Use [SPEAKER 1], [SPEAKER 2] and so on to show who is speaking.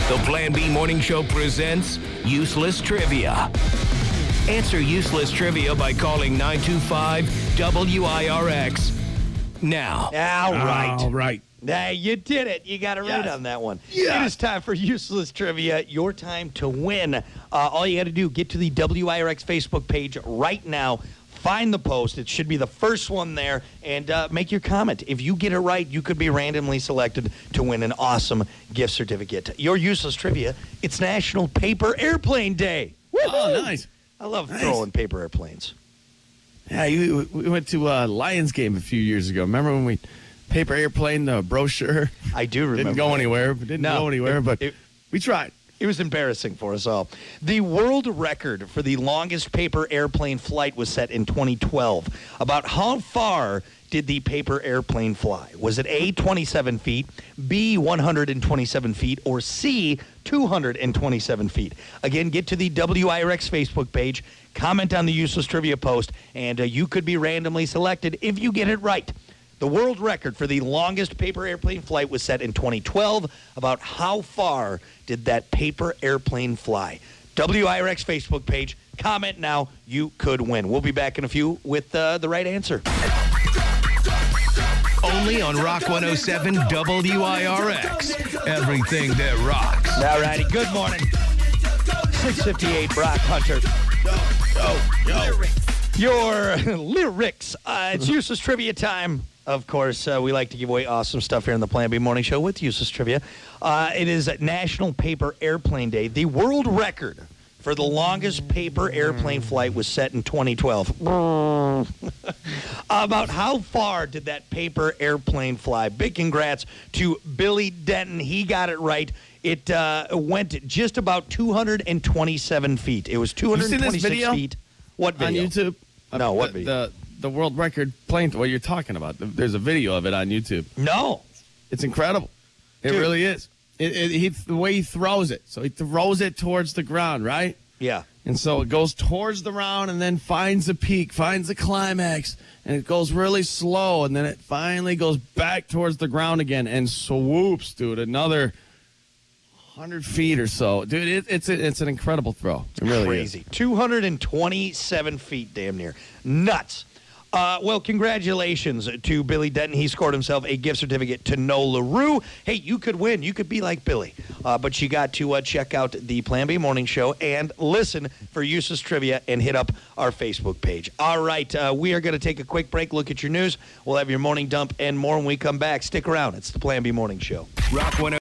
[SPEAKER 1] The Plan B Morning Show presents Useless Trivia. Answer useless trivia by calling 925-WIRX now.
[SPEAKER 2] All right.
[SPEAKER 3] Nah, you did it. You got it right on that one.
[SPEAKER 2] Yes.
[SPEAKER 3] It is time for Useless Trivia. Your time to win. All you got to do, get to the WIRX Facebook page right now. Find the post. It should be the first one there. And make your comment. If you get it right, you could be randomly selected to win an awesome gift certificate. Your Useless Trivia, it's National Paper Airplane Day. Woo-hoo!
[SPEAKER 2] Oh, nice.
[SPEAKER 3] I love throwing paper airplanes.
[SPEAKER 2] Yeah, we went to a Lions game a few years ago. Remember when we paper airplane the brochure?
[SPEAKER 3] I do remember.
[SPEAKER 2] Didn't go anywhere. But we tried.
[SPEAKER 3] It was embarrassing for us all. The world record for the longest paper airplane flight was set in 2012. About how far did the paper airplane fly? Was it A, 27 feet, B, 127 feet, or C, 227 feet? Again, get to the WIRX Facebook page, comment on the Useless Trivia post, and you could be randomly selected if you get it right. The world record for the longest paper airplane flight was set in 2012. About how far did that paper airplane fly? WIRX Facebook page. Comment now. You could win. We'll be back in a few with the right answer.
[SPEAKER 1] Only on Rock 107 WIRX. Everything that rocks.
[SPEAKER 3] All righty. Good morning. 6:58, Brock Hunter. Your lyrics. It's Useless Trivia time. Of course, we like to give away awesome stuff here in the Plan B Morning Show with Useless Trivia. It is National Paper Airplane Day. The world record for the longest paper airplane flight was set in 2012. About how far did that paper airplane fly? Big congrats to Billy Denton. He got it right. It went just about 227 feet. It was 226 feet. What video?
[SPEAKER 2] On YouTube?
[SPEAKER 3] No, what video?
[SPEAKER 2] The world record plane, what you're talking about. There's a video of it on YouTube.
[SPEAKER 3] No.
[SPEAKER 2] It's incredible. It really is. The way he throws it. So he throws it towards the ground, right?
[SPEAKER 3] Yeah.
[SPEAKER 2] And so it goes towards the ground and then finds the peak, finds the climax, and it goes really slow, and then it finally goes back towards the ground again and swoops, dude, another 100 feet or so. Dude, it's an incredible throw. It really
[SPEAKER 3] Crazy.
[SPEAKER 2] is.
[SPEAKER 3] 227 feet, damn near. Nuts. Well, congratulations to Billy Denton. He scored himself a gift certificate to Nola Rue. Hey, you could win. You could be like Billy. But you got to check out the Plan B Morning Show and listen for Useless Trivia and hit up our Facebook page. All right, we are going to take a quick break, look at your news. We'll have your morning dump and more when we come back. Stick around. It's the Plan B Morning Show.
[SPEAKER 1] Rock 107.